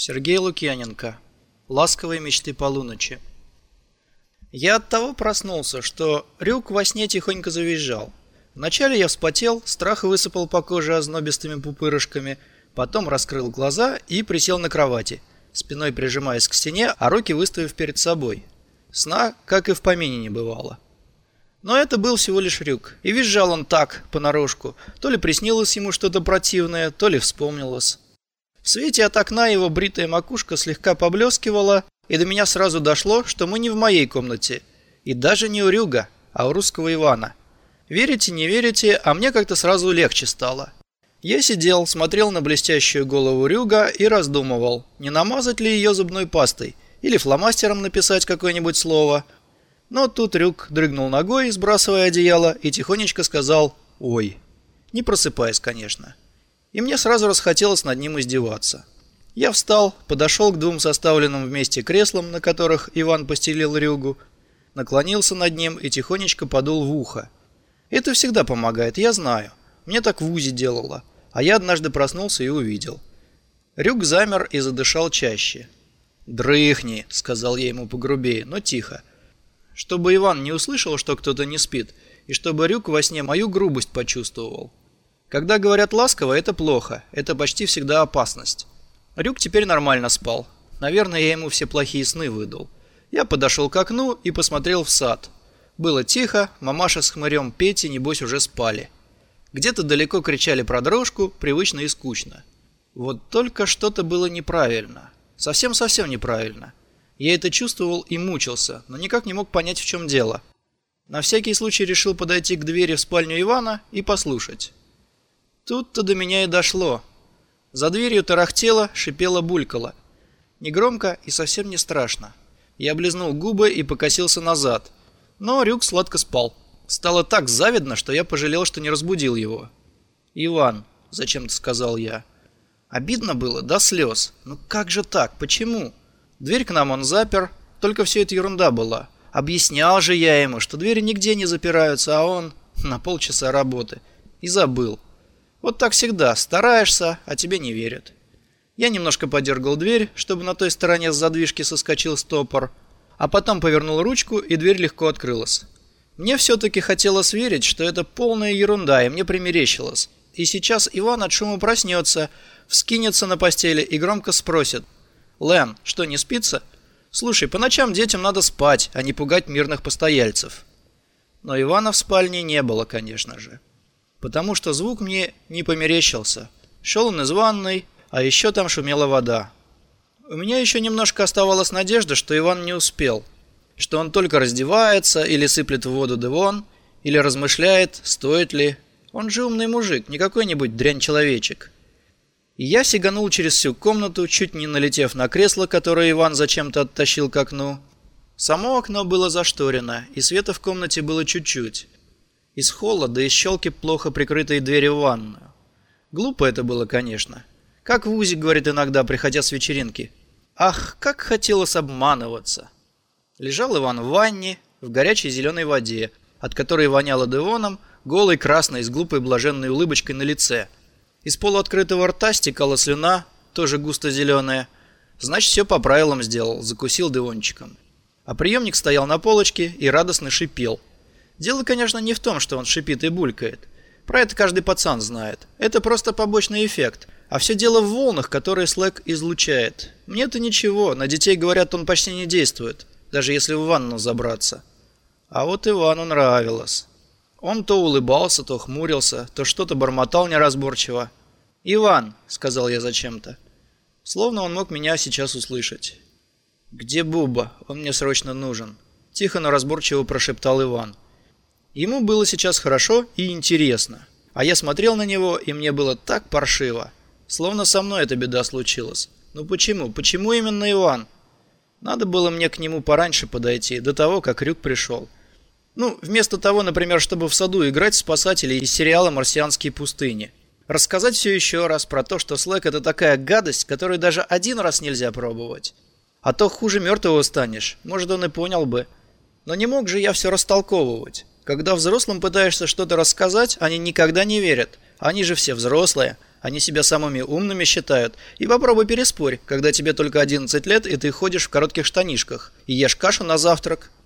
Сергей Лукьяненко. Ласковые мечты полуночи. Я от того проснулся, что Рюк во сне тихонько завизжал. Вначале я вспотел, страх высыпал по коже ознобистыми пупырышками, потом раскрыл глаза и присел на кровати, спиной прижимаясь к стене, а руки выставив перед собой. Сна, как и в помине, не бывало. Но это был всего лишь Рюк, и визжал он так, понарошку, то ли приснилось ему что-то противное, то ли вспомнилось. В свете от окна его бритая макушка слегка поблескивала, и до меня сразу дошло, что мы не в моей комнате, и даже не у Рюга, а у русского Ивана. Верите, не верите, а мне как-то сразу легче стало. Я сидел, смотрел на блестящую голову Рюга и раздумывал, не намазать ли ее зубной пастой, или фломастером написать какое-нибудь слово. Но тут Рюг дрыгнул ногой, сбрасывая одеяло, и тихонечко сказал «Ой», не просыпаясь, конечно. И мне сразу расхотелось над ним издеваться. Я встал, подошел к двум составленным вместе креслам, на которых Иван постелил Рюгу, наклонился над ним и тихонечко подул в ухо. Это всегда помогает, я знаю. Мне так в УЗИ делало, а я однажды проснулся и увидел. Рюг замер и задышал чаще. «Дрыхни», — сказал я ему погрубее, но тихо. Чтобы Иван не услышал, что кто-то не спит, и чтобы Рюг во сне мою грубость почувствовал. Когда говорят ласково, это плохо, это почти всегда опасность. Рюг теперь нормально спал. Наверное, я ему все плохие сны выдал. Я подошел к окну и посмотрел в сад. Было тихо, мамаша с хмырем Петей, небось, уже спали. Где-то далеко кричали про дрожку, привычно и скучно. Вот только что-то было неправильно. Совсем-совсем неправильно. Я это чувствовал и мучился, но никак не мог понять, в чем дело. На всякий случай решил подойти к двери в спальню Ивана и послушать. Тут-то до меня и дошло. За дверью тарахтело, шипело, булькало. Негромко и совсем не страшно. Я облизнул губы и покосился назад. Но Рюг сладко спал. Стало так завидно, что я пожалел, что не разбудил его. «Иван», — зачем-то сказал я. Обидно было до слез. Ну как же так? Почему? Дверь к нам он запер, только все это ерунда была. Объяснял же я ему, что двери нигде не запираются, а он на полчаса работы. И забыл. Вот так всегда. Стараешься, а тебе не верят. Я немножко подергал дверь, чтобы на той стороне с задвижки соскочил стопор, а потом повернул ручку, и дверь легко открылась. Мне все-таки хотелось верить, что это полная ерунда, и мне примерещилось. И сейчас Иван от шума проснется, вскинется на постели и громко спросит: «Лен, что, не спится? Слушай, по ночам детям надо спать, а не пугать мирных постояльцев». Но Ивана в спальне не было, конечно же. Потому что звук мне не померещился. Шел он из ванной, а еще там шумела вода. У меня еще немножко оставалась надежда, что Иван не успел. Что он только раздевается, или сыплет в воду Девон, или размышляет, стоит ли. Он же умный мужик, не какой-нибудь дрянь-человечек. И я сиганул через всю комнату, чуть не налетев на кресло, которое Иван зачем-то оттащил к окну. Само окно было зашторено, и света в комнате было чуть-чуть. Из холла, да из щелки плохо прикрытой двери в ванную. Глупо это было, конечно. Как Вузик говорит иногда, приходя с вечеринки. Ах, как хотелось обманываться. Лежал Иван в ванне, в горячей зеленой воде, от которой воняло Девоном, голый, красный, с глупой блаженной улыбочкой на лице. Из полуоткрытого рта стекала слюна, тоже густо зеленая. Значит, все по правилам сделал, закусил Девончиком. А приемник стоял на полочке и радостно шипел. Дело, конечно, не в том, что он шипит и булькает. Про это каждый пацан знает. Это просто побочный эффект. А все дело в волнах, которые Слэк излучает. Мне-то ничего, на детей, говорят, он почти не действует, даже если в ванну забраться. А вот Ивану нравилось. Он то улыбался, то хмурился, то что-то бормотал неразборчиво. «Иван», — сказал я зачем-то. Словно он мог меня сейчас услышать. «Где Буба? Он мне срочно нужен», — тихо, но разборчиво прошептал Иван. Ему было сейчас хорошо и интересно. А я смотрел на него, и мне было так паршиво. Словно со мной эта беда случилась. Ну почему? Почему именно Иван? Надо было мне к нему пораньше подойти, до того, как Рюг пришел. Ну, вместо того, например, чтобы в саду играть в спасателей из сериала «Марсианские пустыни». Рассказать все еще раз про то, что Слэк — это такая гадость, которую даже один раз нельзя пробовать. А то хуже мертвого станешь, может, он и понял бы. Но не мог же я все растолковывать. Когда взрослым пытаешься что-то рассказать, они никогда не верят. Они же все взрослые. Они себя самыми умными считают. И попробуй переспорь, когда тебе только 11 лет, и ты ходишь в коротких штанишках и ешь кашу на завтрак.